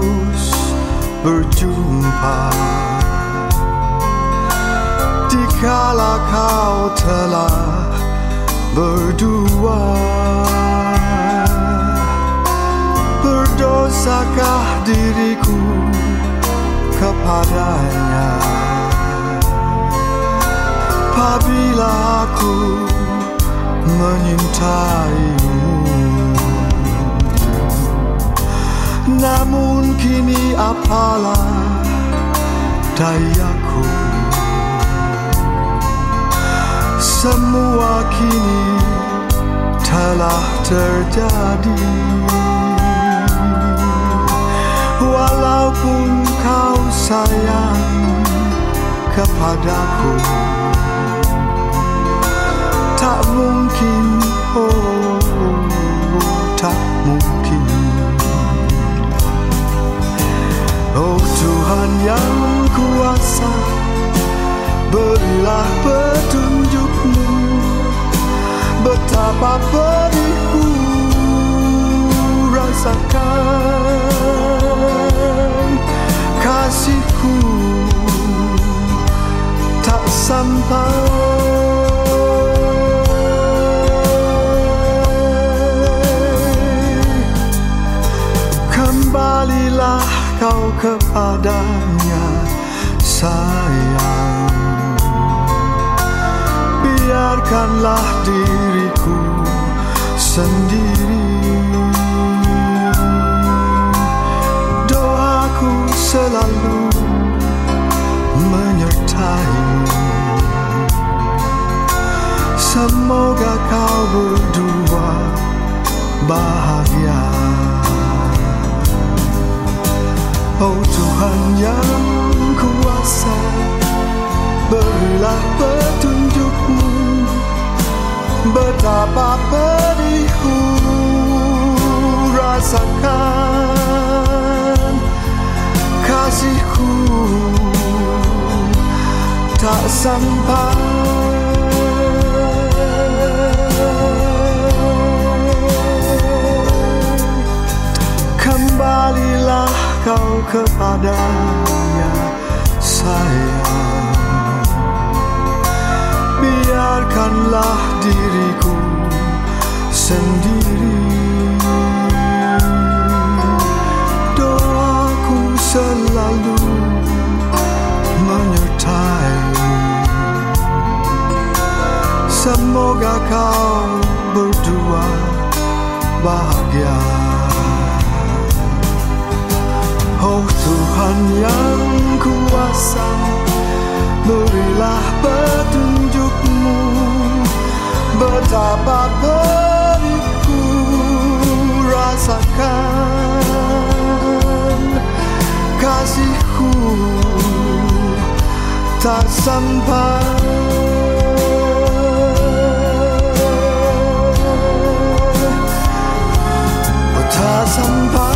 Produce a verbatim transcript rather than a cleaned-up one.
terus berjumpa dikala kau telah berdua. Berdosakah diriku kepadanya apabila aku menyintaimu? Namun kini apalah dayaku, semua kini telah terjadi. Walaupun kau sayang kepadaku, tak mungkin, oh tak mungkin. Oh Tuhan yang kuasa, berilah petunjuk-Mu, betapa pedihku rasakan. Kasih-Ku tak sampai. Kembalilah kau kepadanya sayang, biarkanlah diriku sendiri. Doaku selalu menyertai-Mu, semoga kau berdua bahagia. Oh Tuhan yang kuasa, berilah petunjuk-Mu, betapa pedihku rasakan. Kasih-Ku tak sampai. Kembalilah kau kepadanya sayang, biarkanlah diriku sendiri. Doaku selalu menyertai-Mu, semoga kau berdua bahagia. Oh Tuhan yang kuasa, berilah petunjuk-Mu, betapa pedihku rasakan. Kasih-Ku tak sampai. Tak sampai.